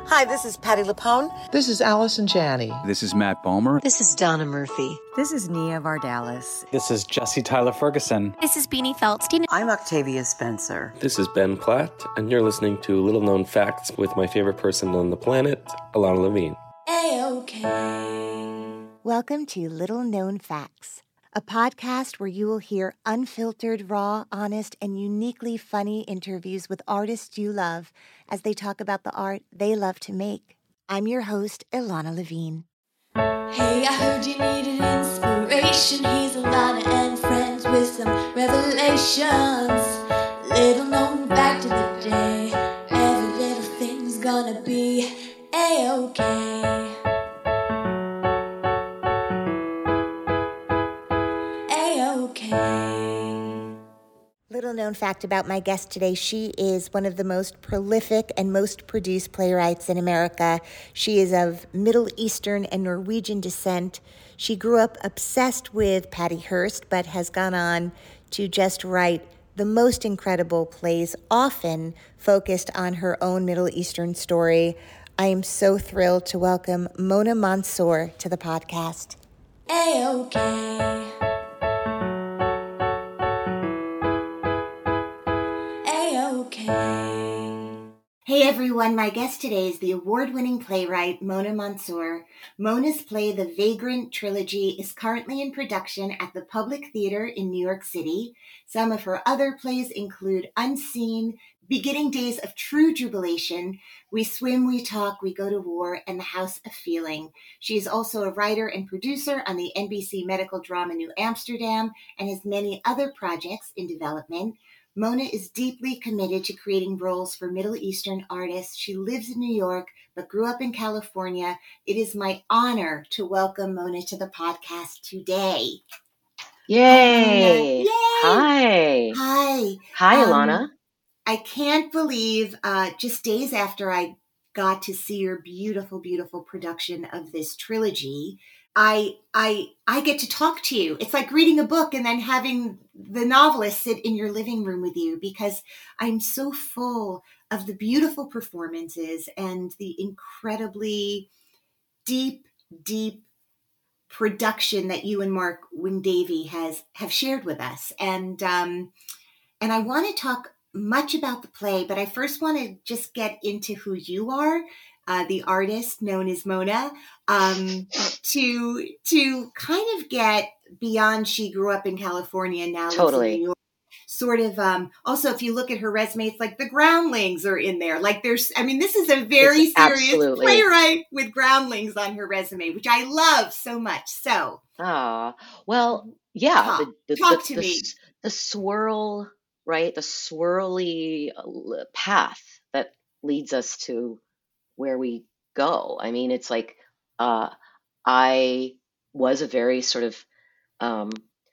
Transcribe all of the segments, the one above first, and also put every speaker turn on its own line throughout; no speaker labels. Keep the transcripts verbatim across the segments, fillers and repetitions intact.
Hi, this is Patti LuPone.
This is Allison Janney.
This is Matt Bomer.
This is Donna Murphy.
This is Nia Vardalis.
This is Jesse Tyler Ferguson.
This is Beanie Feldstein.
I'm Octavia Spencer.
This is Ben Platt, and you're listening to Little Known Facts with my favorite person on the planet, Ilana Levine.
A-OK. Welcome to Little Known Facts, a podcast where you will hear unfiltered, raw, honest, and uniquely funny interviews with artists you love as they talk about the art they love to make. I'm your host, Ilana Levine.
Hey, I heard you needed inspiration. He's Ilana and friends with some revelations. Little known fact of the day. Every little thing's gonna be A-OK.
Little known fact about my guest today, she is one of the most prolific and most produced playwrights in America. She is of Middle Eastern and Norwegian descent. She grew up obsessed with Patty Hearst, but has gone on to just write the most incredible plays, often focused on her own Middle Eastern story. I am so thrilled to welcome Mona Mansour to the podcast.
A-OK.
Hey everyone, my guest today is the award-winning playwright Mona Mansour. Mona's play, The Vagrant Trilogy, is currently in production at the Public Theater in New York City. Some of her other plays include Unseen, Beginning Days of True Jubilation, We Swim, We Talk, We Go to War, and The House of Feeling. She is also a writer and producer on the N B C medical drama New Amsterdam and has many other projects in development. Mona is deeply committed to creating roles for Middle Eastern artists. She lives in New York, but grew up in California. It is my honor to welcome Mona to the podcast today.
Yay!
Yay!
Hi.
Hi.
Hi,
Um,
Ilana.
I can't believe uh, just days after I got to see your beautiful, beautiful production of this trilogy, I I I get to talk to you. It's like reading a book and then having the novelist sit in your living room with you, because I'm so full of the beautiful performances and the incredibly deep, deep production that you and Mark Wing-Davey has have shared with us. And um, and I want to talk much about the play, but I first want to just get into who you are. Uh, the artist known as Mona, um, to to kind of get beyond. She grew up in California and now lives
Totally.
in New York. Sort of. Um, also, if you look at her resume, it's like the Groundlings are in there. Like there's, I mean, this is a very
It's
serious
absolutely.
playwright with Groundlings on her resume, which I love so much. So,
Ah, well, yeah.
talk,
The the
talk
the,
to
the,
me.
s- the swirl, right? The swirly uh, l- path that leads us to where we go. I mean, it's like uh, I was a very sort of um,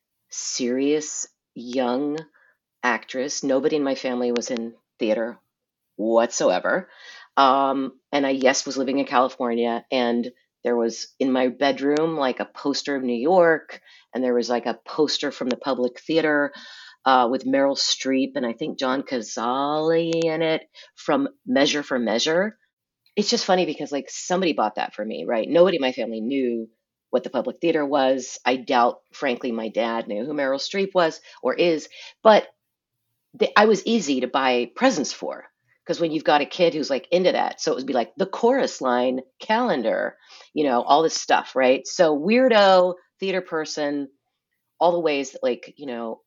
serious young actress. Nobody in my family was in theater whatsoever. Um, and I, yes, was living in California, and there was in my bedroom like a poster of New York, and there was like a poster from the Public Theater uh, with Meryl Streep and I think John Cazale in it from Measure for Measure. It's just funny because like somebody bought that for me, right? Nobody in my family knew what the Public Theater was. I doubt, frankly, my dad knew who Meryl Streep was or is, but the, I was easy to buy presents for, because when you've got a kid who's like into that, so it would be like the Chorus Line calendar, you know, all this stuff, right? So weirdo theater person, all the ways that like, you know,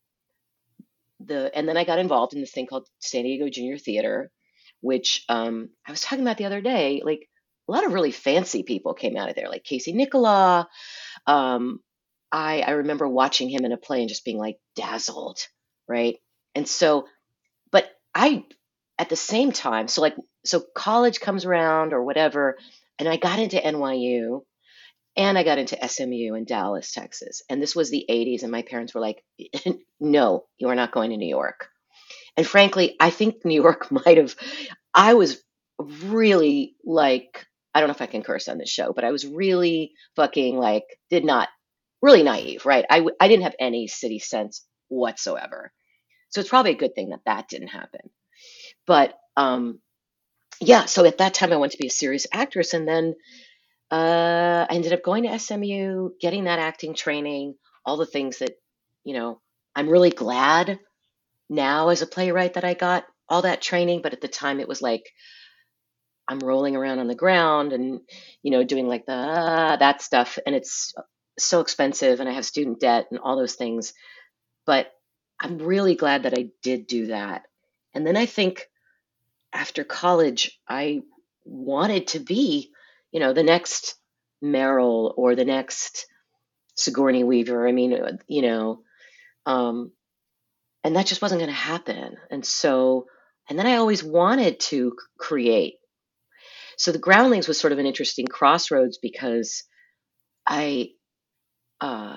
the, and then I got involved in this thing called San Diego Junior Theater, which um, I was talking about the other day. Like a lot of really fancy people came out of there, like Casey Nicola. Um, I, I remember watching him in a play and just being like dazzled, right? And so, but I, at the same time, so like, so college comes around or whatever, and I got into N Y U and I got into S M U in Dallas, Texas. And this was the eighties, and my parents were like, no, you are not going to New York. And frankly, I think New York might have, I was really like, I don't know if I can curse on this show, but I was really fucking like, did not, really naive, right? I, w- I didn't have any city sense whatsoever. So it's probably a good thing that that didn't happen. But um, yeah, so at that time I wanted to be a serious actress, and then uh, I ended up going to S M U, getting that acting training, all the things that, you know, I'm really glad now as a playwright that I got all that training. But at the time it was like I'm rolling around on the ground and, you know, doing like the uh, that stuff, and it's so expensive, and I have student debt and all those things. But I'm really glad that I did do that. And then I think after college, I wanted to be, you know, the next Meryl or the next Sigourney Weaver. I mean, uh, you know, um, and that just wasn't going to happen. And so, and then I always wanted to c- create. So the Groundlings was sort of an interesting crossroads because I, uh,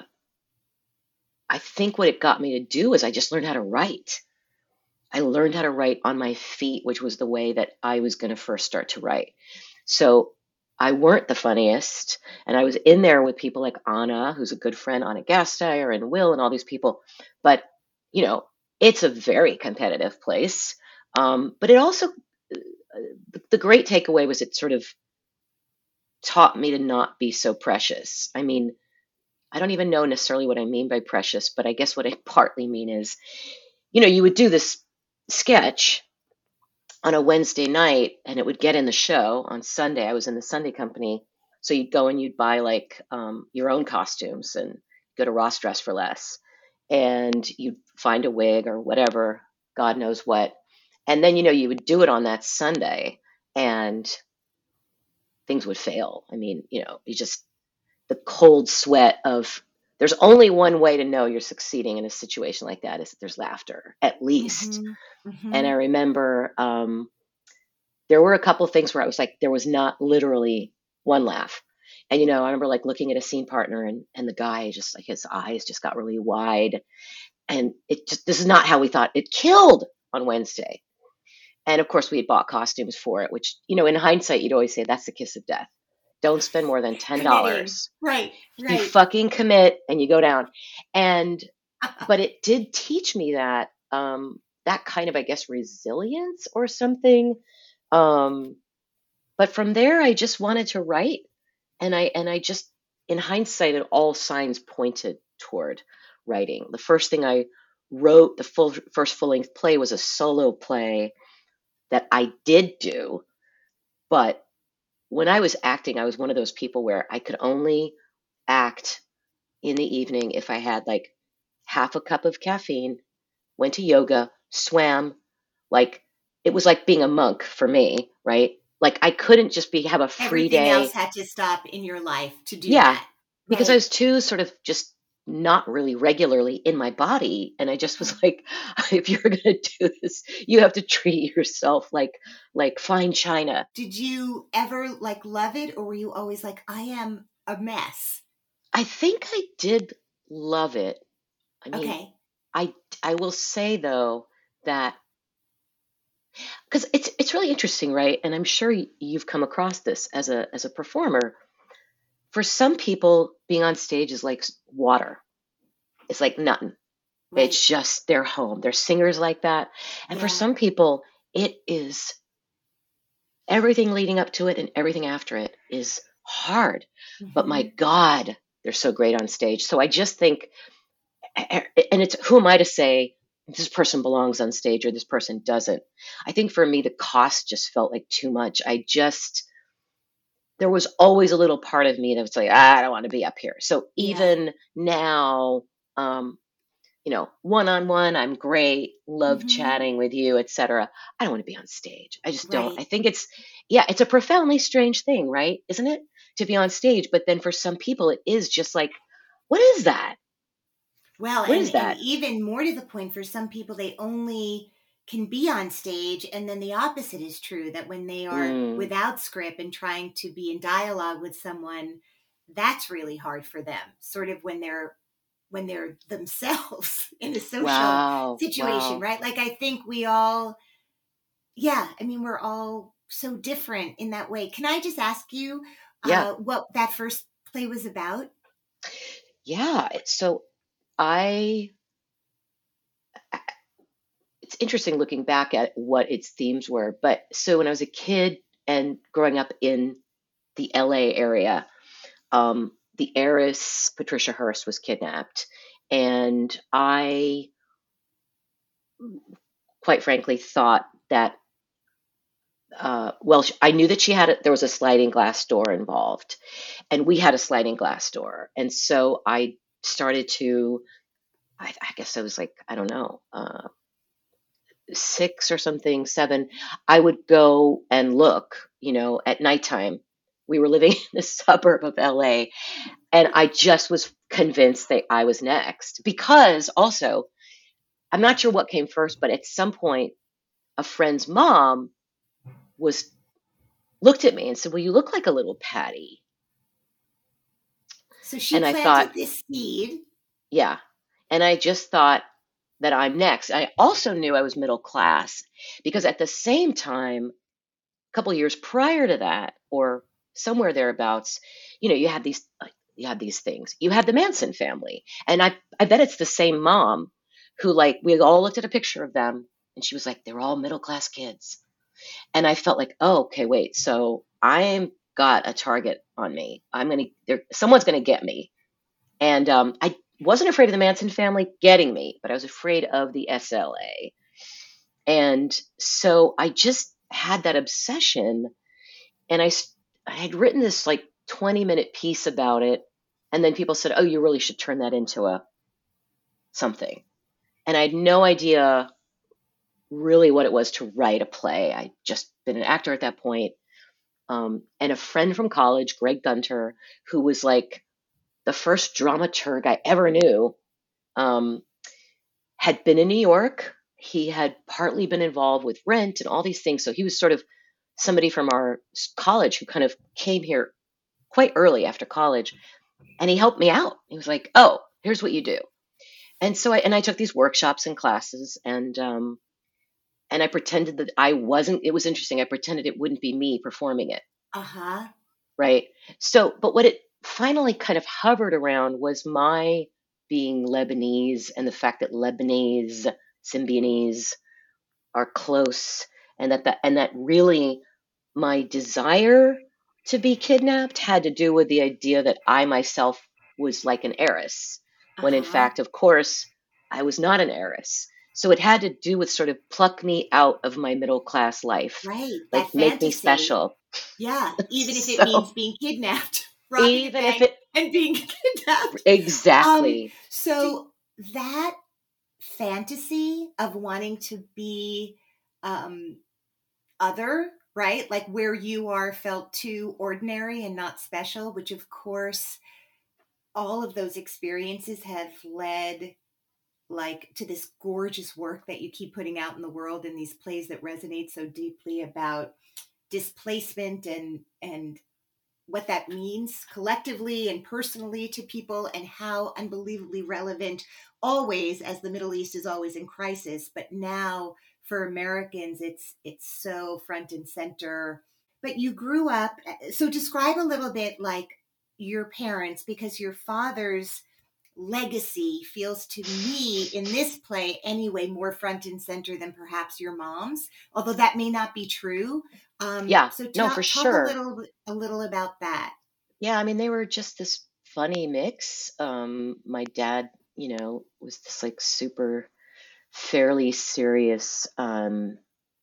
I think what it got me to do is I just learned how to write. I learned how to write on my feet, which was the way that I was going to first start to write. So I weren't the funniest, and I was in there with people like Anna, who's a good friend, Anna Gasteyer, and Will, and all these people. But, you know, it's a very competitive place. Um, but it also, the, the great takeaway was it sort of taught me to not be so precious. I mean, I don't even know necessarily what I mean by precious, but I guess what I partly mean is, you know, you would do this sketch on a Wednesday night and it would get in the show on Sunday. I was in the Sunday company. So you'd go and you'd buy like um, your own costumes and go to Ross Dress for Less. And you'd find a wig or whatever, God knows what. And then, you know, you would do it on that Sunday and things would fail. I mean, you know, you just, the cold sweat of, there's only one way to know you're succeeding in a situation like that is that there's laughter, at least.
Mm-hmm. Mm-hmm.
And I remember um, there were a couple of things where I was like, there was not literally one laugh. And, you know, I remember like looking at a scene partner and, and the guy just like his eyes just got really wide. And it just, this is not how we thought. It killed on Wednesday. And of course we had bought costumes for it, which, you know, in hindsight, you'd always say that's the kiss of death. Don't spend more than ten dollars.
Right, right.
You fucking commit and you go down. And, but it did teach me that, um, that kind of, I guess, resilience or something. Um, but from there, I just wanted to write. And I, and I just, in hindsight, it all signs pointed toward writing. The first thing I wrote, the full first full length play was a solo play that I did do. But when I was acting, I was one of those people where I could only act in the evening if I had like half a cup of caffeine, went to yoga, swam. Like it was like being a monk for me, right? Like I couldn't just be have a free
Everything
day.
else had to stop in your life to do
Yeah,
that.
because
right?
I was too sort of just not really regularly in my body. And I just was like, if you're going to do this, you have to treat yourself like, like fine china.
Did you ever like love it, or were you always like, I am a mess?
I think I did love it. I mean,
Okay.
I, I will say though that, because it's, it's really interesting, right? And I'm sure y- you've come across this as a, as a performer. For some people, being on stage is like s- water. It's like nothing.
Right.
It's just their home. They're singers like that. And for
Yeah.
some people, it is everything leading up to it and everything after it is hard. But my
Mhm.
God, they're so great on stage. So I just think, and it's who am I to say this person belongs on stage or this person doesn't? I think for me, the cost just felt like too much. I just, there was always a little part of me that was like, ah, I don't want to be up here. So
Yeah.
even now, um, you know, one-on-one, I'm great, love
Mhm.
chatting with you, et cetera. I don't want to be on stage. I just don't.
Right.
I think it's, yeah, it's a profoundly strange thing, right? Isn't it? To be on stage. But then for some people, it is just like, what is that?
Well,
What
and,
is that?
and even more to the point, for some people, they only can be on stage. And then the opposite is true, that when they are
Mm,
without script and trying to be in dialogue with someone, that's really hard for them, sort of when they're when they're themselves in a social
wow.
situation,
Wow.
right? Like I think we all, yeah, I mean, we're all so different in that way. Can I just ask you
Yeah.
uh, what that first play was about?
Yeah. So I, it's interesting looking back at what its themes were. But so when I was a kid and growing up in the L A area, um, the heiress Patricia Hearst was kidnapped, and I, quite frankly, thought that. Uh, well, sh- I knew that she had it. There was a sliding glass door involved, and we had a sliding glass door, and so I started to. I, I guess I was like, I don't know, uh, six or something, seven. I would go and look, you know, at nighttime. We were living in a suburb of L A, and I just was convinced that I was next because also, I'm not sure what came first, but at some point, a friend's mom was looked at me and said, "Well, you look like a little Patty."
So she
And I
planted
thought,
this seed.
yeah. And I just thought that I'm next. I also knew I was middle class because at the same time, a couple of years prior to that, or somewhere thereabouts, you know, you had these uh, you had these things. You had the Manson family, and I I bet it's the same mom who, like, we all looked at a picture of them, and she was like, "They're all middle class kids," and I felt like, oh, okay, wait, so I'm got a target on me. I'm gonna there someone's gonna get me, and um, I wasn't afraid of the Manson family getting me, but I was afraid of the S L A. And so I just had that obsession, and I, I had written this like twenty minute piece about it. And then people said, oh, you really should turn that into a something. And I had no idea really what it was to write a play. I'd just been an actor at that point. Um, and a friend from college, Greg Gunter, who was like the first dramaturg I ever knew, um, had been in New York. He had partly been involved with Rent and all these things. So he was sort of somebody from our college who kind of came here quite early after college. And he helped me out. He was like, oh, here's what you do. And so I, and I took these workshops and classes, and, um, and I pretended that I wasn't, it was interesting. I pretended it wouldn't be me performing it.
Uh-huh.
Right. So, but what it finally kind of hovered around was my being Lebanese and the fact that Lebanese, Symbionese are close, and that that, and that really my desire to be kidnapped had to do with the idea that I myself was like an heiress, when in
Uh-huh.
fact, of course, I was not an heiress. So it had to do with sort of pluck me out of my middle class life,
Right.
like
That
make
fantasy.
me special.
Yeah. Even if it
So
means being kidnapped. Robbing a
even if
bank
it
and being kidnapped. Um,
exactly,
so that fantasy of wanting to be um, other, right? Like where you are felt too ordinary and not special, which of course, all of those experiences have led like to this gorgeous work that you keep putting out in the world in these plays that resonate so deeply about displacement and, and what that means collectively and personally to people, and how unbelievably relevant always, as the Middle East is always in crisis, but now for Americans, it's it's so front and center. But you grew up, so describe a little bit like your parents, because your father's legacy feels to me in this play anyway more front and center than perhaps your mom's, although that may not be true. Um,
yeah,
so
no,
talk,
for
talk
sure.
a little a little about that.
Yeah, I mean, they were just this funny mix. Um, my dad, you know, was this like super fairly serious um,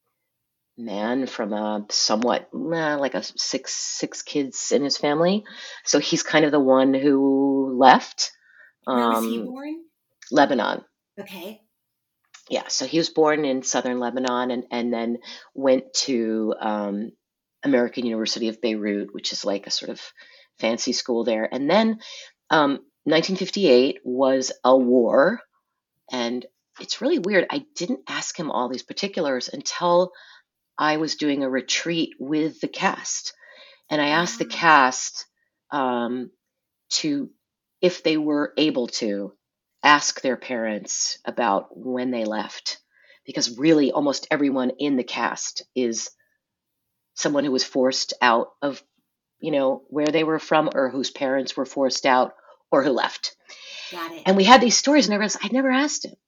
man from a somewhat uh, like a six six kids in his family. So he's kind of the one who left
Where was he
um,
born?
Lebanon.
Okay.
Yeah, so he was born in southern Lebanon, and, and then went to um, American University of Beirut, which is like a sort of fancy school there. And then um, nineteen fifty-eight was a war, and it's really weird. I didn't ask him all these particulars until I was doing a retreat with the cast. And I asked the cast um, to, if they were able to, ask their parents about when they left, because really almost everyone in the cast is someone who was forced out of, you know, where they were from, or whose parents were forced out, or who left.
Got it.
And we had these stories, and I realized I'd never asked him.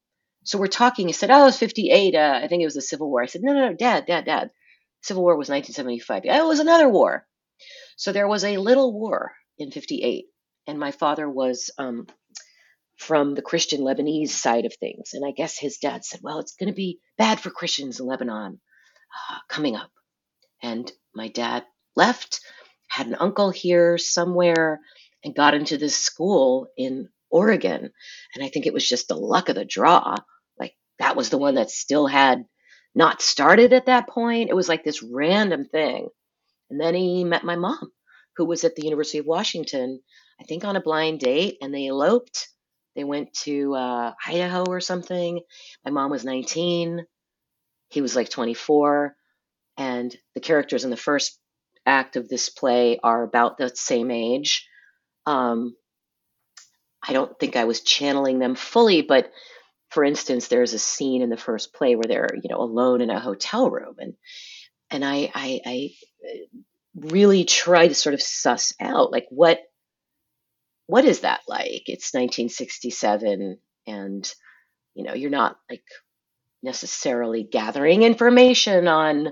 So we're talking. He said, "Oh, it was fifty-eight. Uh, I think it was the Civil War." I said, "No, no, no, Dad, Dad, Dad. Civil War was nineteen seventy-five. Yeah, it was another war." So there was a little war in fifty-eight, and my father was um, from the Christian Lebanese side of things. And I guess his dad said, "Well, it's going to be bad for Christians in Lebanon uh, coming up." And my dad left, had an uncle here somewhere, and got into this school in Oregon. And I think it was just the luck of the draw. Like that was the one that still had not started at that point. It was like this random thing. And then he met my mom, who was at the University of Washington, I think on a blind date, and they eloped. They went to uh, Idaho or something. My mom was nineteen. He was like twenty-four. And the characters in the first act of this play are about the same age. Um, I don't think I was channeling them fully, but for instance, there's a scene in the first play where they're, you know, alone in a hotel room, and and I, I, I really try to sort of suss out like what what is that like? It's nineteen sixty-seven, and you know, you're not like necessarily gathering information on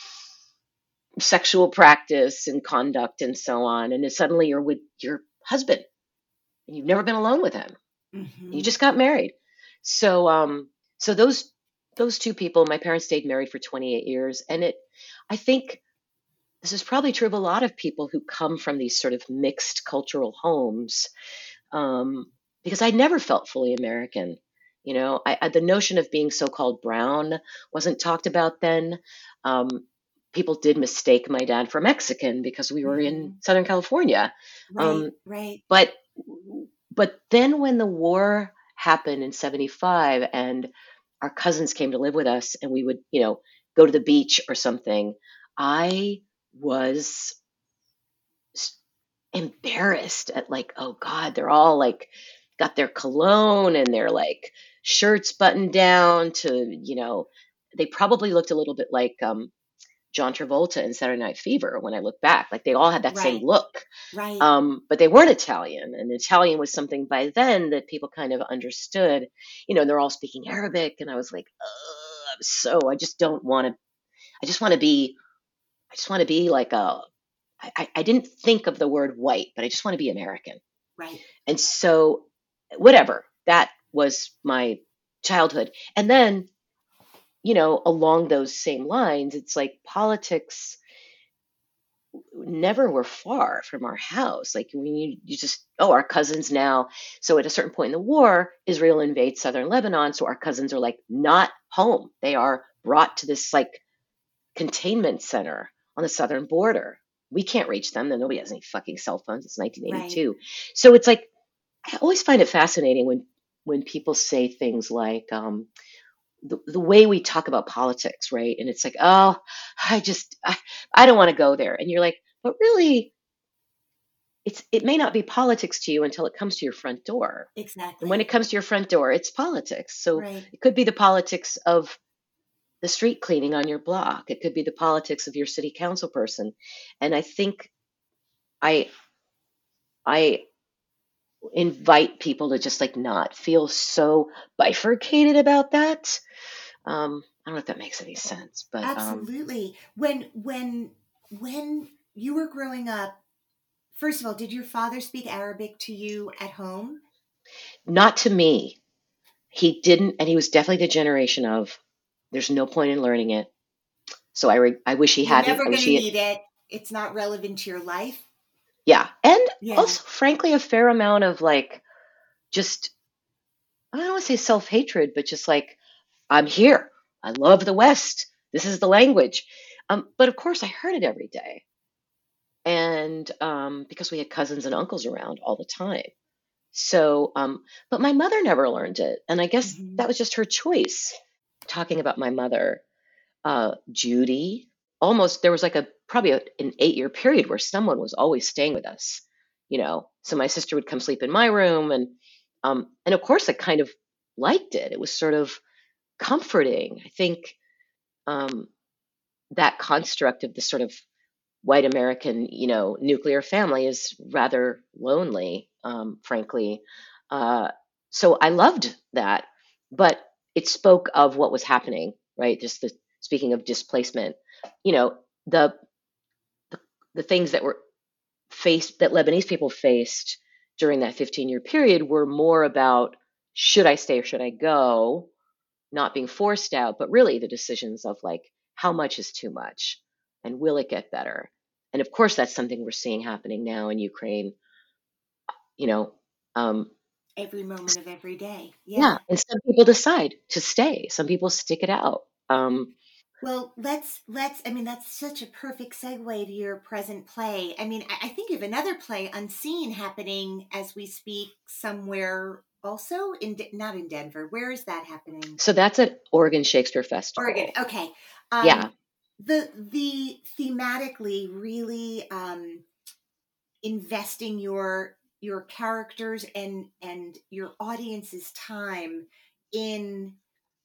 sexual practice and conduct and so on, and then suddenly you're with your husband and you've never been alone with him.
Mm-hmm.
You just got married. So um so those those two people, my parents stayed married for twenty-eight years, and it I think this is probably true of a lot of people who come from these sort of mixed cultural homes, um, because I never felt fully American. You know, I, I, the notion of being so-called brown wasn't talked about then. Um, people did mistake my dad for Mexican because we were in
Mhm.
Southern California.
Right,
Um,
right.
but but then when the war happened in seventy-five and our cousins came to live with us and we would, you know, go to the beach or something, I was s- embarrassed at like, oh God, they're all like got their cologne and their like shirts buttoned down to, you know, they probably looked a little bit like um, John Travolta in Saturday Night Fever when I look back. Like they all had that same
Right,
look.
right.
Um, but they weren't Italian, and Italian was something by then that people kind of understood. You know, and they're all speaking Arabic, and I was like, oh, I'm so I just don't want to. I just want to be. I just want to be like a. I, I I didn't think of the word white, but I just want to be American.
Right.
And so, whatever. That was my childhood, and then, you know, along those same lines, it's like politics never were far from our house. Like when you, you just, oh, our cousins now. So at a certain point in the war, Israel invades southern Lebanon. So our cousins are like not home. They are brought to this like containment center on the southern border. We can't reach them. Then nobody has any fucking cell phones. It's nineteen eighty-two. Right. So it's like, I always find it fascinating when, when people say things like, um, the, the way we talk about politics, right? And it's like, oh, I just, I, I don't want to go there. And you're like, but really, it's it may not be politics to you until it comes to your front door.
Exactly.
And when it comes to your front door, it's politics. So
Right.
it could be the politics of the street cleaning on your block. It could be the politics of your city council person. And I think I, I invite people to just like not feel so bifurcated about that. Um, I don't know if that makes any sense, but um,
Absolutely. When when when you were growing up, first of all, did your father speak Arabic to you at home?
not to me. He didn't, and he was definitely the generation of there's no point in learning it. So I re- I wish he
You're
hadn't.
never
I
going
wish
to
he had,
need it. It's not relevant to your life.
yeah, and
Yeah.
also frankly a fair amount of like just I don't want to say self hatred, but just like I'm here. I love the West. This is the language. Um, but of course, I heard it every day, and um, because we had cousins and uncles around all the time. So, um, but my mother never learned it, and I guess
Mhm.
that was just her choice. Talking about my mother, uh, Judy, almost there was like a probably a, an eight year period where someone was always staying with us. You know, so my sister would come sleep in my room, and um, and of course, I kind of liked it. It was sort of comforting. I think um, that construct of this sort of white American, you know, nuclear family is rather lonely, um, frankly. Uh, so I loved that, but it spoke of what was happening, right? Just the speaking of displacement, you know, the the, the things that were faced that Lebanese people faced during that fifteen year period were more about should I stay or should I go, not being forced out, but really the decisions of like how much is too much and will it get better? And of course, that's something we're seeing happening now in Ukraine, you know. Um,
Every moment of every day.
yeah.
Yeah.
And some people decide to stay, some people stick it out. Um,
Well, let's let's. I mean, that's such a perfect segue to your present play. I mean, I, I think of another play, Unseen, happening as we speak somewhere also in De- not in Denver. Where is that happening?
so that's at Oregon Shakespeare Festival.
Oregon. Okay. Um,
Yeah.
The the thematically really um, investing your your characters and and your audience's time in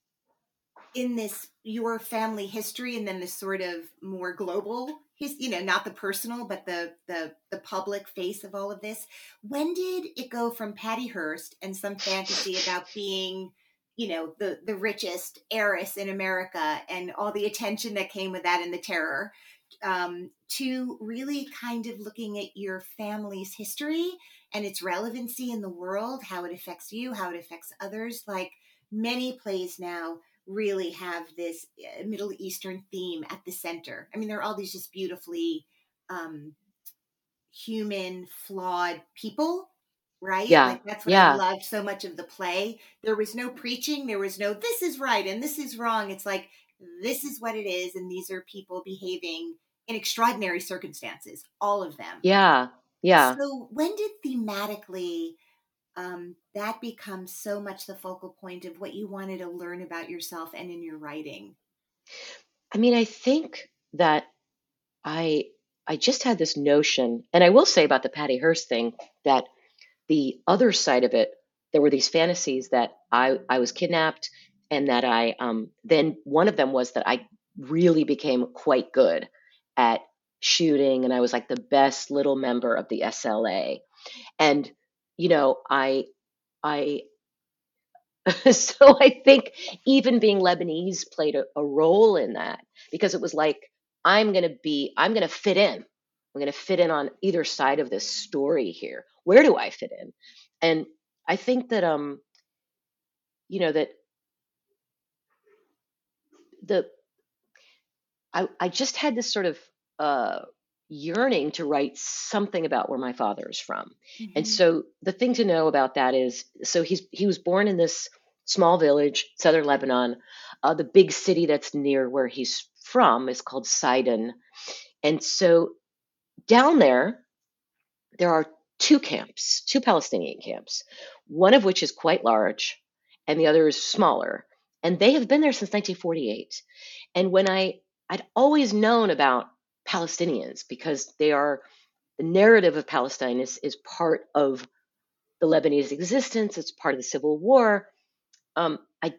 in this your family history, and then this sort of more global his you know not the personal but the the the public face of all of this. When did it go from Patty Hearst and some fantasy about being you know the the richest heiress in America and all the attention that came with that and the terror, um, to really kind of looking at your family's history and its relevancy in the world, how it affects you, how it affects others? Like, many plays now really have this uh, Middle Eastern theme at the center. I mean, there are all these just beautifully um, human, flawed people, right?
Yeah.
Like, that's what I
Yeah.
loved so much of the play. There was no preaching. There was no, this is right and this is wrong. It's like, this is what it is. And these are people behaving in extraordinary circumstances, all of them.
Yeah. Yeah.
So when did thematically um, that becomes so much the focal point of what you wanted to learn about yourself and in your writing?
I mean, I think that I I just had this notion, and I will say about the Patty Hearst thing that the other side of it, there were these fantasies that I I was kidnapped, and that I um then one of them was that I really became quite good at shooting, and I was like the best little member of the S L A, and you know I I so I think even being Lebanese played a, a role in that, because it was like, I'm going to be, I'm going to fit in. I'm going to fit in on either side of this story here. Where do I fit in? And I think that, um, you know, that the, I, I just had this sort of uh, yearning to write something about where my father is from.
Mm-hmm.
And so the thing to know about that is, so he's he was born in this small village, southern Lebanon. Uh, the big city that's near where he's from is called Sidon. And so down there, there are two camps, two Palestinian camps, one of which is quite large and the other is smaller. And they have been there since nineteen forty-eight. And when I, I'd always known about Palestinians because they are, the narrative of Palestine is, is part of the Lebanese existence. It's part of the Civil War. Um, I,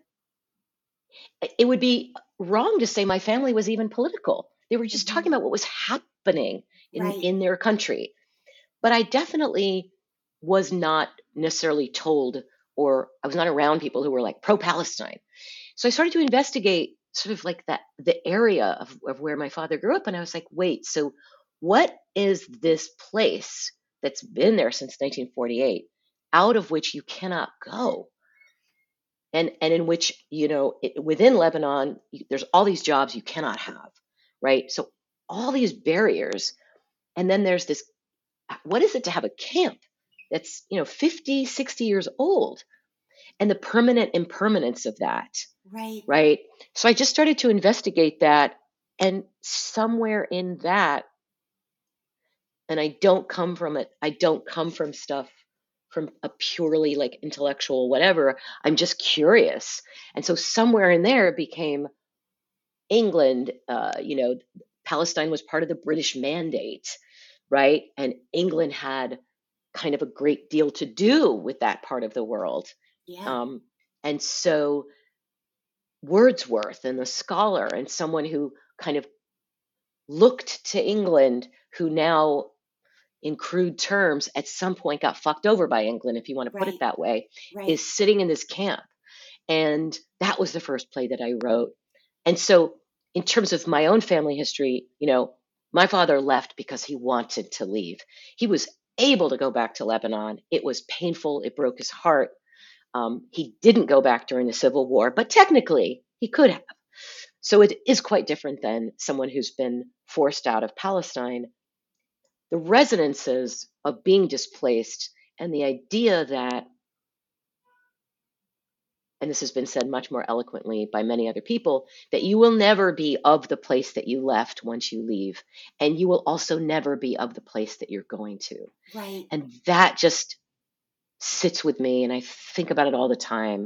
it would be wrong to say my family was even political. They were just
Mhm.
talking about what was happening in,
Right.
in their country. But I definitely was not necessarily told, or I was not around people who were like pro-Palestine. So I started to investigate sort of like that, the area of, of where my father grew up. And I was like, wait, so what is this place that's been there since nineteen forty-eight, out of which you cannot go? And, and in which, you know, it, within Lebanon, you, there's all these jobs you cannot have, right? So all these barriers. And then there's this, what is it to have a camp that's, you know, fifty, sixty years old, and the permanent impermanence of that,
Right.
right? So I just started to investigate that, and somewhere in that, and I don't come from it, I don't come from stuff from a purely like intellectual whatever. I'm just curious. And so somewhere in there it became England, uh, you know, Palestine was part of the British Mandate, right? And England had kind of a great deal to do with that part of the world.
Yeah.
Um, and so Wordsworth and the scholar and someone who kind of looked to England, who now, in crude terms, at some point got fucked over by England, if you want to put
Right.
it that way,
Right.
is sitting in this camp. And that was the first play that I wrote. And so in terms of my own family history, you know, my father left because he wanted to leave. He was able to go back to Lebanon. It was painful. It broke his heart. Um, he didn't go back during the Civil War, but technically he could have. So it is quite different than someone who's been forced out of Palestine. The resonances of being displaced and the idea that, and this has been said much more eloquently by many other people, that you will never be of the place that you left once you leave. And you will also never be of the place that you're going to.
Right.
And that just sits with me. And I think about it all the time.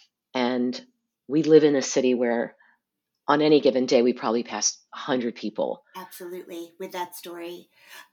And we live in a city where on any given day, we probably pass one hundred people.
Absolutely, with that story.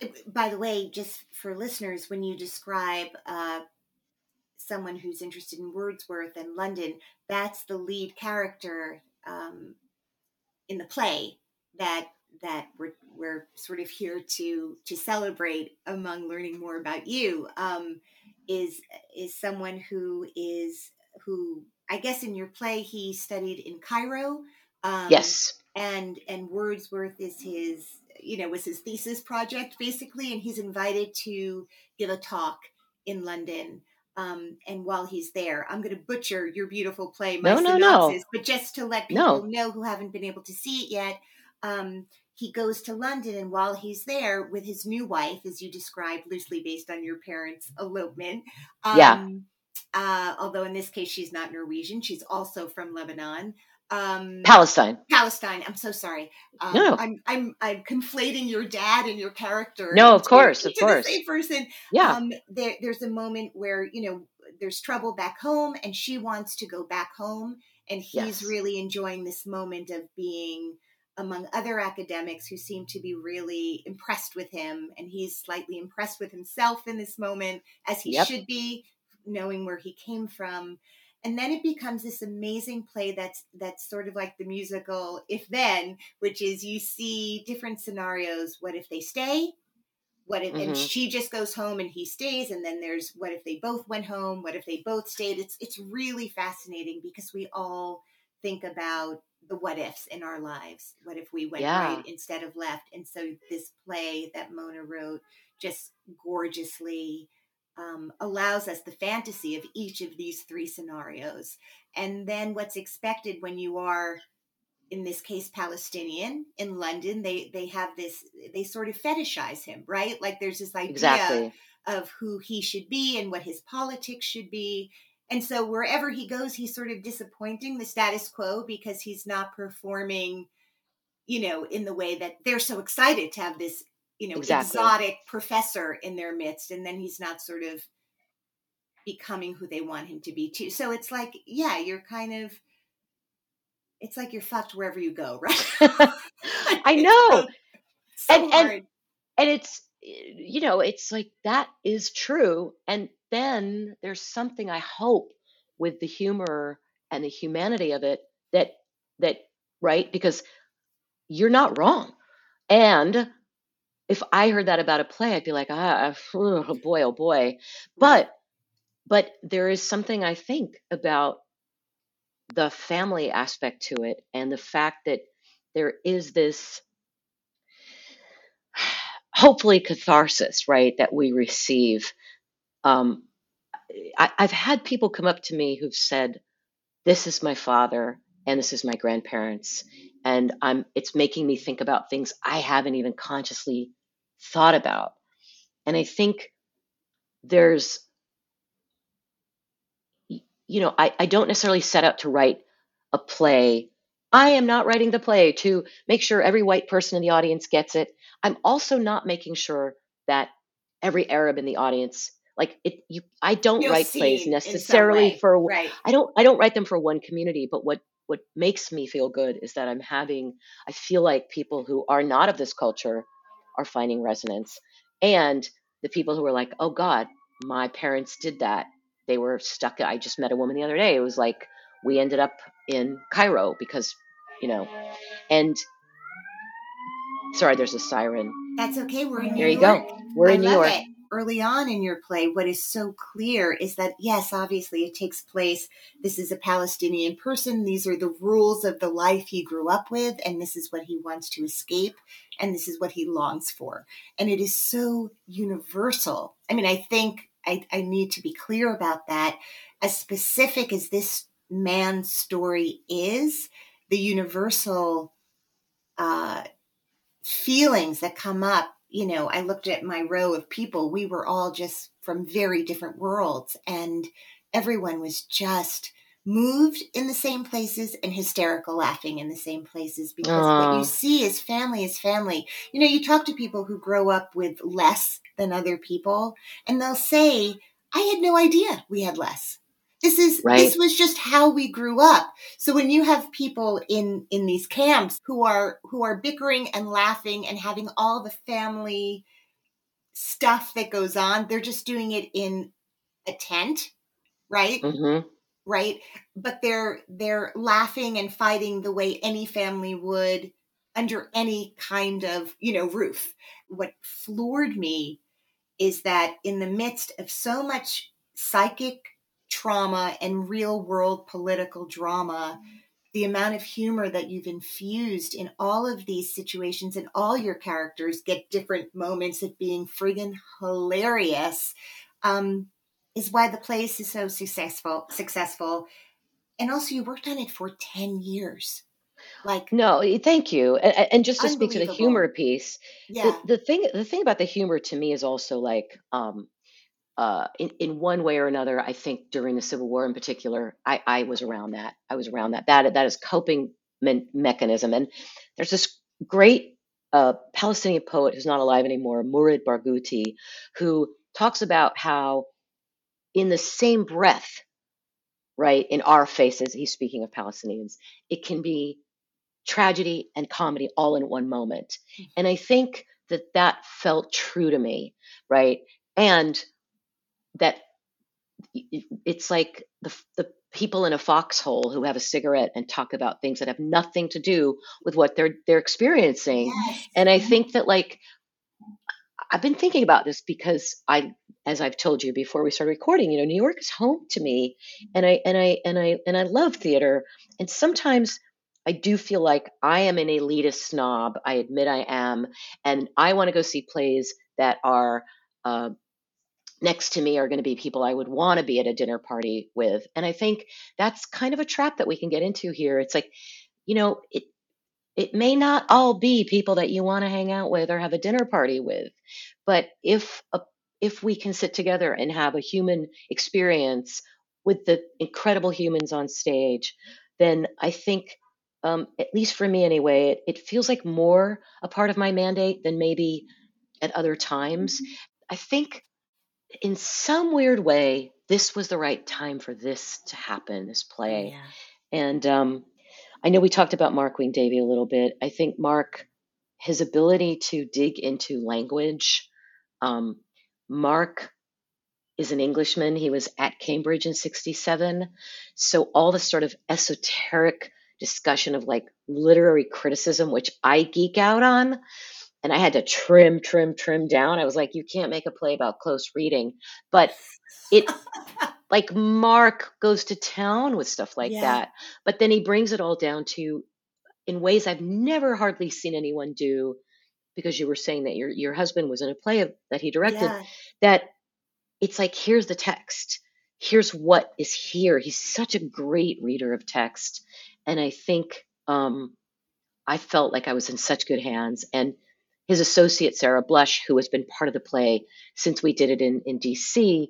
By the way, just for listeners, when you describe uh, someone who's interested in Wordsworth and London, that's the lead character um, in the play that that we're we're sort of here to to celebrate among learning more about you. Um, is is someone who is who I guess in your play he studied in Cairo. Um,
Yes.
And and Wordsworth is his, you know, was his thesis project basically, and he's invited to give a talk in London. Um, and while he's there, I'm going to butcher your beautiful play, my
No, no,
synopsis,
no.
but just to let people
No.
know who haven't been able to see it yet, um, he goes to London, and while he's there with his new wife, as you described, loosely based on your parents' elopement. Um,
Yeah.
Uh, although in this case, she's not Norwegian. She's also from Lebanon. Um,
Palestine.
Palestine. I'm so sorry. Um,
No, no.
I'm I'm I'm conflating your dad and your character.
No, of
into-
course, of
into the
course.
same person.
Yeah.
Um, there, there's a moment where you know there's trouble back home, and she wants to go back home, and he's
Yes.
really enjoying this moment of being among other academics who seem to be really impressed with him, and he's slightly impressed with himself in this moment, as he
Yep.
should be, knowing where he came from. And then it becomes this amazing play that's that's sort of like the musical If Then, which is you see different scenarios. What if they stay? What if, and
Mhm.
she just goes home and he stays? And then there's what if they both went home? What if they both stayed? It's it's really fascinating because we all think about the what ifs in our lives. What if we went
Yeah.
right instead of left? And so this play that Mona wrote just gorgeously um, allows us the fantasy of each of these three scenarios. And then what's expected when you are, in this case, Palestinian in London, they, they have this, they sort of fetishize him, right? Like there's this idea
Exactly.
of who he should be and what his politics should be. And so wherever he goes, he's sort of disappointing the status quo because he's not performing, you know, in the way that they're so excited to have this, you know,
Exactly.
exotic professor in their midst. And then he's not sort of becoming who they want him to be too. So it's like, yeah, you're kind of, it's like you're fucked wherever you go, right?
I know.
So
And- and-
hard.
And it's, you know, it's like that is true. And then there's something I hope with the humor and the humanity of it that, that, right? Because you're not wrong. And if I heard that about a play, I'd be like, ah, oh boy, oh boy. But, but there is something I think about the family aspect to it and the fact that there is this hopefully catharsis, right, that we receive. Um, I, I've had people come up to me who've said, this is my father and this is my grandparents. And I'm, it's making me think about things I haven't even consciously thought about. And I think there's, you know, I, I don't necessarily set out to write a play. I am not writing the play to make sure every white person in the audience gets it. I'm also not making sure that every Arab in the audience, like it, you, I don't
Feel
write
seen
plays
in some
necessarily
way.
for,
Right.
I don't, I don't write them for one community, but what, what makes me feel good is that I'm having, I feel like people who are not of this culture are finding resonance. And the people who are like, oh God, my parents did that. They were stuck. I just met a woman the other day. It was like, we ended up in Cairo because, you know, and sorry, there's a siren.
That's okay. We're in New
There you
York.
go. We're
I
in New
love
York.
it. early on in your play, what is so clear is that, yes, obviously it takes place. This is a Palestinian person. These are the rules of the life he grew up with, and this is what he wants to escape, and this is what he longs for. And it is so universal. I mean, I think I, I need to be clear about that. As specific as this man's story is, the universal uh, feelings that come up, you know, I looked at my row of people. We were all just from very different worlds, and everyone was just moved in the same places and hysterical laughing in the same places, because what you
Oh,
see is family is family. You know, you talk to people who grow up with less than other people, and they'll say, I had no idea we had less. This is this
right.
was just how we grew up. So when you have people in in these camps who are who are bickering and laughing and having all the family stuff that goes on, they're just doing it in a tent, right?
hmm
Right? But they're they're laughing and fighting the way any family would under any kind of, you know, roof. What floored me is that in the midst of so much psychic trauma and real world political drama, the amount of humor that you've infused in all of these situations, and all your characters get different moments of being friggin' hilarious, um, is why the place is so successful. Successful, and also you worked on it for ten years, like
No, eh, thank you. And, and just to speak to the humor
unbelievable.
piece, the,
Yeah,
the thing the thing about the humor to me is also like, um, uh, in, in one way or another, I think during the Civil War in particular, I, I was around that. I was around that. That that is coping men, mechanism. And there's this great uh, Palestinian poet who's not alive anymore, Mourid Barghouti, who talks about how in the same breath, right, in our faces, he's speaking of Palestinians, it can be tragedy and comedy all in one moment. And I think that that felt true to me, right? And that it's like the the people in a foxhole who have a cigarette and talk about things that have nothing to do with what they're they're experiencing.
yes,
And I think that, like, I've been thinking about this because I, as I've told you before we started recording, you know, New York is home to me, and I and I and I and I love theater. And sometimes I do feel like I am an elitist snob. I admit I am, and I want to go see plays that are uh, next to me are going to be people I would want to be at a dinner party with. And I think that's kind of a trap that we can get into here. It's like, you know, it it may not all be people that you want to hang out with or have a dinner party with, but if a, if we can sit together and have a human experience with the incredible humans on stage, then I think, um, at least for me anyway, it, it feels like more a part of my mandate than maybe at other times. I think in some weird way, this was the right time for this to happen, this
oh
play.
yeah,
And um, I know we talked about Mark Wing Davey a little bit. I think Mark, his ability to dig into language, um, Mark is an Englishman. He was at Cambridge in sixty-seven. So all the sort of esoteric discussion of like literary criticism, which I geek out on, and I had to trim, trim, trim down. I was like, you can't make a play about close reading. But it, like, Mark goes to town with stuff like
yeah,
that. But then he brings it all down to in ways I've never hardly seen anyone do, because you were saying that your your husband was in a play of, that he directed,
yeah.
that it's like, here's the text. Here's what is here. He's such a great reader of text. And I think um, I felt like I was in such good hands. And his associate, Sarah Blush, who has been part of the play since we did it in, in D C,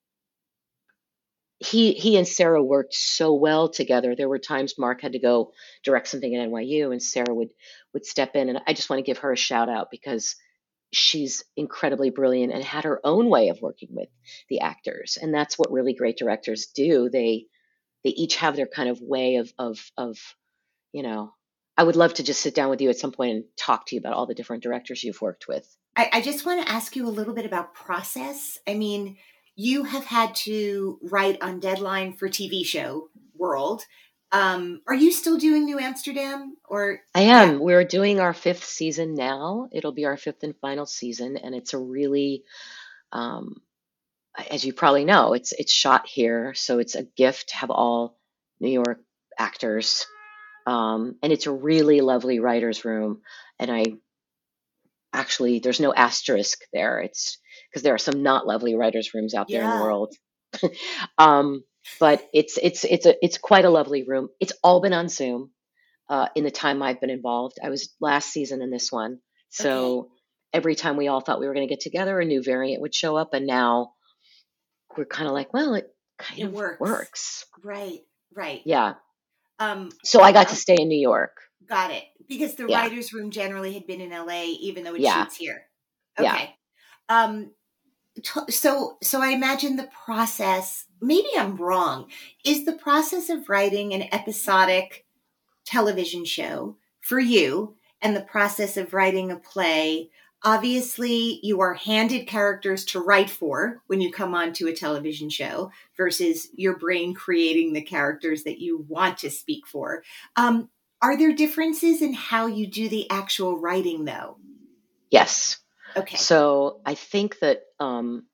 he he and Sarah worked so well together. There were times Mark had to go direct something at N Y U, and Sarah would would step in. And I just want to give her a shout out because she's incredibly brilliant and had her own way of working with the actors. And that's what really great directors do. They they each have their kind of way of of of you know. I would love to just sit down with you at some point and talk to you about all the different directors you've worked with.
I, I just want to ask you a little bit about process. I mean, you have had to write on deadline for T V show world. Um, are you still doing New Amsterdam or?
I
Yeah,
am. We're doing our fifth season now. It'll be our fifth and final season, and it's a really Um, as you probably know, it's it's shot here, so it's a gift to have all New York actors, um, and it's a really lovely writers' room. And I actually, there's no asterisk there. It's because there are some not lovely writers' rooms out there in the
Yeah.
world. um, but it's it's it's a it's quite a lovely room. It's all been on Zoom uh, in the time I've been involved. I was last season in this one,
Okay.
so every time we all thought we were going to get together, a new variant would show up, and now we're kind of like, well, it kind
It
of
works.
works.
Right. Right.
Yeah.
Um,
So I got to
um,
stay in New York.
got it. Because the
Yeah.
writers' room generally had been in L A, even though it
Yeah.
shoots here.
Yeah.
Okay. Um, t- so, so I imagine the process. Maybe I'm wrong. Is the process of writing an episodic television show for you, and the process of writing a play? Obviously, you are handed characters to write for when you come onto a television show versus your brain creating the characters that you want to speak for. Um, are there differences in how you do the actual writing, though?
Yes.
Okay.
So I think that um,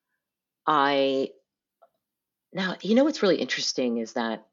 I now you know what's really interesting is that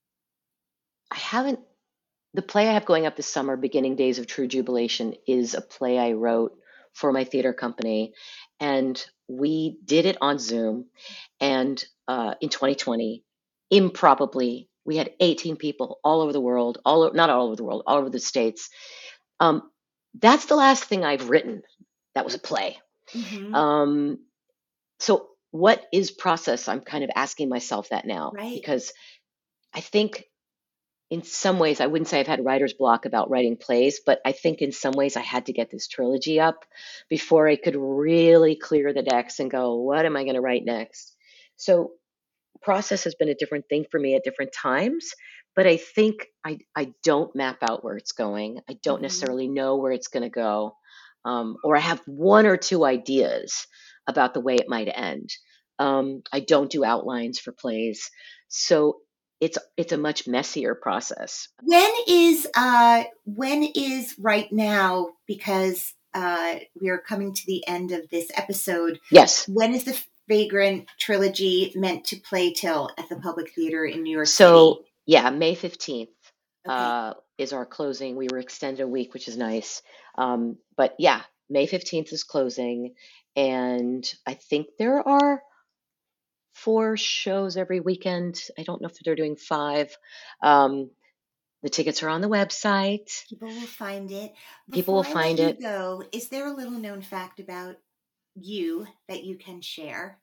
I haven't the play I have going up this summer, Beginning Days of True Jubilation, is a play I wrote for my theater company, and we did it on Zoom. And uh, in twenty twenty, improbably, we had eighteen people all over the world, all o- not all over the world, all over the states. Um, that's the last thing I've written. That was a play.
Mhm.
Um, so what is process? I'm kind of asking myself that now
Right.
because I think in some ways I wouldn't say I've had writer's block about writing plays, but I think in some ways I had to get this trilogy up before I could really clear the decks and go, what am I going to write next? So process has been a different thing for me at different times, but I think I, I don't map out where it's going. I don't
Mhm.
necessarily know where it's going to go. Um, or I have one or two ideas about the way it might end. Um, I don't do outlines for plays. So it's it's a much messier process.
When is uh when is right now, because uh we are coming to the end of this episode,
Yes.
when is the Vagrant trilogy meant to play till at the Public Theater in New York
So
City?
yeah, May fifteenth
Okay.
uh, is our closing. We were extended a week, which is nice. Um, but yeah, May fifteenth is closing. And I think there are four shows every weekend. I don't know if they're doing five. Um, the tickets are on the website.
People will find it.
People will
Before I
find
let you
it.
go, is there a little known fact about you that you can share?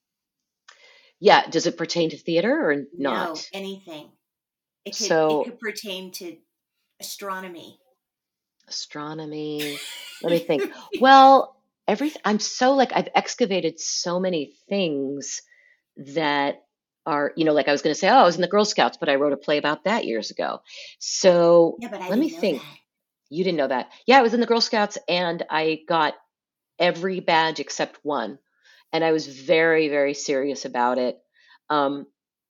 Yeah, does it pertain to theater or
No,
not?
anything. It could it
So
could pertain to astronomy.
astronomy. Let me think. Well, every I'm so like I've excavated so many things that are, you know, like I was going to say, oh, I was in the Girl Scouts, but I wrote a play about that years ago. So
Yeah, but I
let me
didn't know
think.
that.
You didn't know that. Yeah, I was in the Girl Scouts and I got every badge except one. And I was very, very serious about it. Um,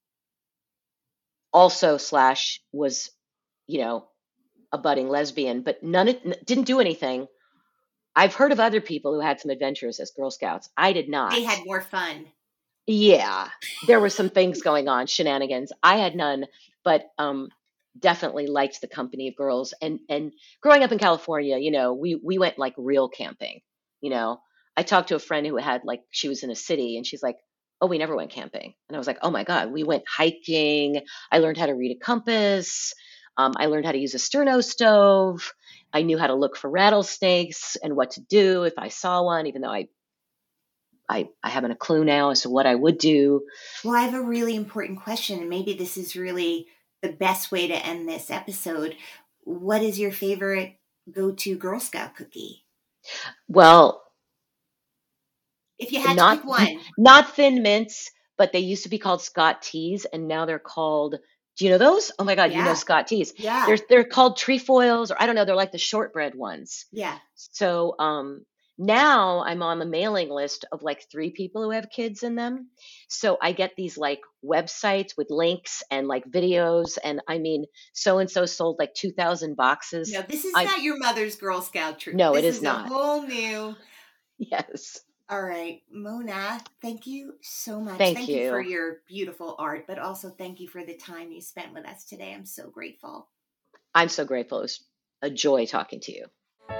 also, slash was, you know, a budding lesbian, but none of, n- didn't do anything. I've heard of other people who had some adventures as Girl Scouts. I did not.
They had more fun.
Yeah, there were some things going on, shenanigans. I had none, but um, definitely liked the company of girls. And and growing up in California, you know, we we went like real camping. You know, I talked to a friend who had like she was in a city, and she's like, "Oh, we never went camping." And I was like, "Oh my God, we went hiking. I learned how to read a compass. Um, I learned how to use a sterno stove. I knew how to look for rattlesnakes and what to do if I saw one, even though I." I, I haven't a clue now as to what I would do.
Well, I have a really important question, and maybe this is really the best way to end this episode. What is your favorite go-to Girl Scout cookie?
Well,
If you had to
not
pick one.
not Thin Mints, but they used to be called Scott Teas, and now they're called. Do you know those? Oh my God, you know
Yeah.
Scott Teas.
Yeah.
They're they're called trefoils, or I don't know. They're like the shortbread ones.
Yeah.
So um, now I'm on the mailing list of like three people who have kids in them. So I get these like websites with links and like videos, and I mean, so and so sold like two thousand boxes.
No, this is
I
not your mother's Girl Scout troop.
no, it
This
is
is a
not.
whole new.
Yes.
All right, Mona, thank you so much.
Thank
thank you.
you.
for your beautiful art, but also thank you for the time you spent with us today. I'm so grateful.
I'm so grateful. It was a joy talking to you.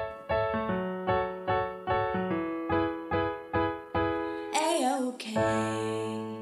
A-okay.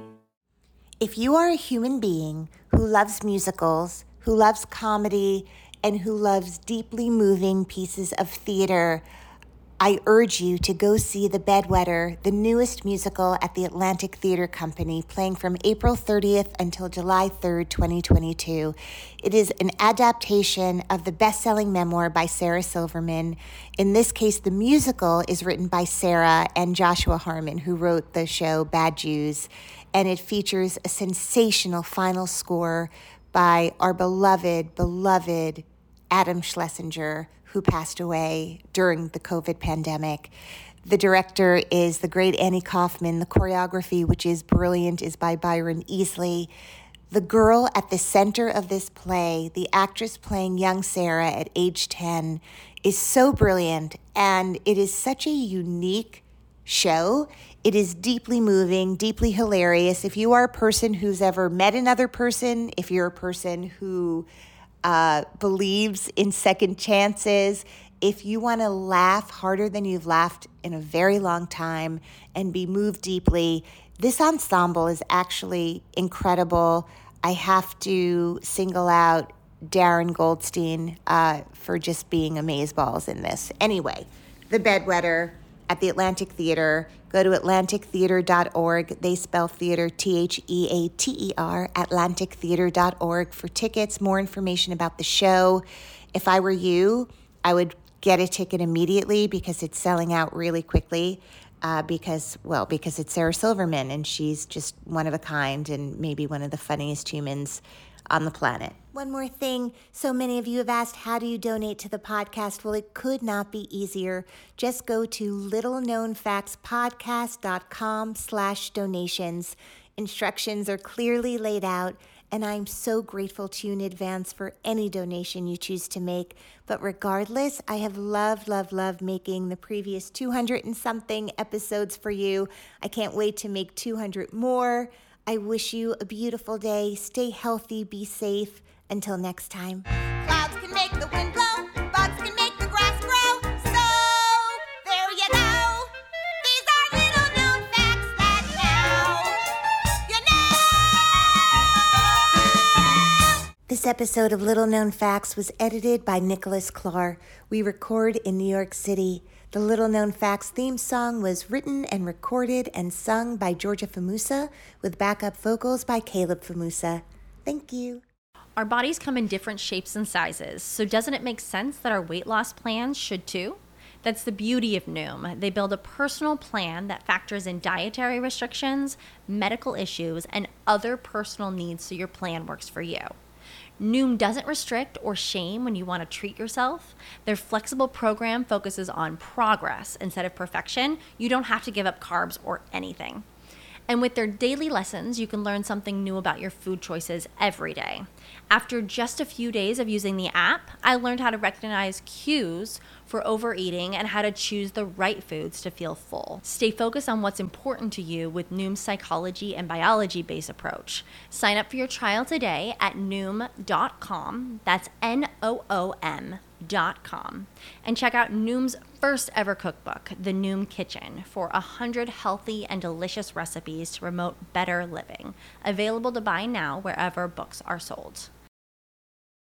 If you are a human being who loves musicals, who loves comedy, and who loves deeply moving pieces of theater, I urge you to go see The Bedwetter, the newest musical at the Atlantic Theater Company, playing from April thirtieth until July third, twenty twenty-two. It is an adaptation of the best-selling memoir by Sarah Silverman. In this case, the musical is written by Sarah and Joshua Harmon, who wrote the show Bad Jews, and it features a sensational final score by our beloved, beloved Adam Schlesinger, who passed away during the COVID pandemic. The director is the great Annie Kaufman. The choreography, which is brilliant, is by Byron Easley. The girl at the center of this play, the actress playing young Sarah at age ten, is so brilliant, and it is such a unique show. It is deeply moving, deeply hilarious. If you are a person who's ever met another person, if you're a person who Uh, believes in second chances, if you want to laugh harder than you've laughed in a very long time and be moved deeply, this ensemble is actually incredible. I have to single out Darren Goldstein uh, for just being amazeballs in this. Anyway, The Bedwetter at the Atlantic Theater. Go to atlantic theater dot org. They spell theater T H E A T E R, atlantic theater dot org for tickets, more information about the show. If I were you, I would get a ticket immediately because it's selling out really quickly uh, because, well, because it's Sarah Silverman and she's just one of a kind and maybe one of the funniest humans on the planet. One more thing. So many of you have asked, how do you donate to the podcast? Well, it could not be easier. Just go to littleknownfactspodcast.com slash donations. Instructions are clearly laid out, and I'm so grateful to you in advance for any donation you choose to make. But regardless, I have loved, loved, loved making the previous two hundred and something episodes for you. I can't wait to make two hundred more. I wish you a beautiful day. Stay healthy, be safe. Until next time. Clouds can make the wind blow, bugs can make the grass grow. So, there you go. These are little known facts that now you know. This episode of Little Known Facts was edited by Nicholas Clark. We record in New York City. The Little Known Facts theme song was written and recorded and sung by Georgia Famusa with backup vocals by Caleb Famusa. Thank you.
Our bodies come in different shapes and sizes, so doesn't it make sense that our weight loss plans should too? That's the beauty of Noom. They build a personal plan that factors in dietary restrictions, medical issues, and other personal needs so your plan works for you. Noom doesn't restrict or shame when you want to treat yourself. Their flexible program focuses on progress instead of perfection. You don't have to give up carbs or anything. And with their daily lessons, you can learn something new about your food choices every day. After just a few days of using the app, I learned how to recognize cues for overeating and how to choose the right foods to feel full. Stay focused on what's important to you with Noom's psychology and biology-based approach. Sign up for your trial today at noom dot com. That's N O O M dot com. And check out Noom's first ever cookbook, The Noom Kitchen, for one hundred healthy and delicious recipes to promote better living. Available to buy now wherever books are sold.